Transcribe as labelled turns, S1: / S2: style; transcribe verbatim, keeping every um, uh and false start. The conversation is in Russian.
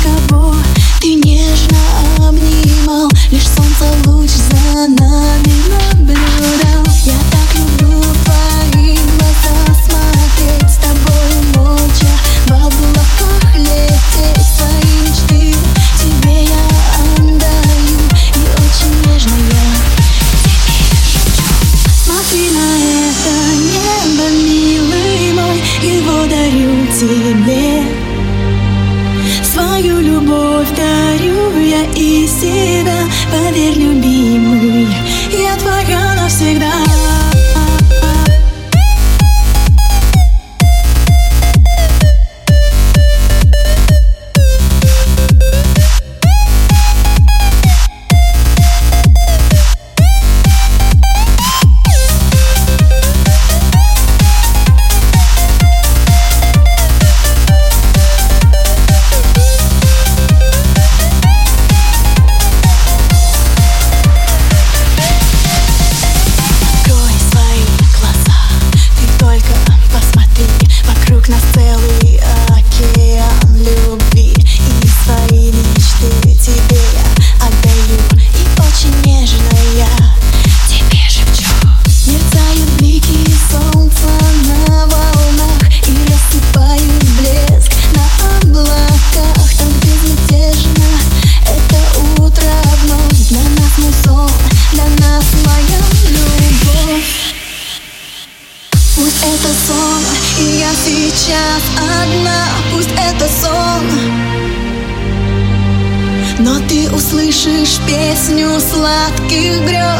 S1: кого ты нежно обнимал, лишь солнце луч за нами наблюдал. Я так люблю в твои глаза смотреть, с тобой молча в облаках лететь. Свои мечты тебе я отдаю, и очень нежно я тебе шепчу. Смотри на это небо, милый мой, его дарю тебе. Свою любовь дарю я и себя. Поверь, любимый, я твоя навсегда. Пусть это сон, и я сейчас одна. Пусть это сон, но ты услышишь песню сладких грез.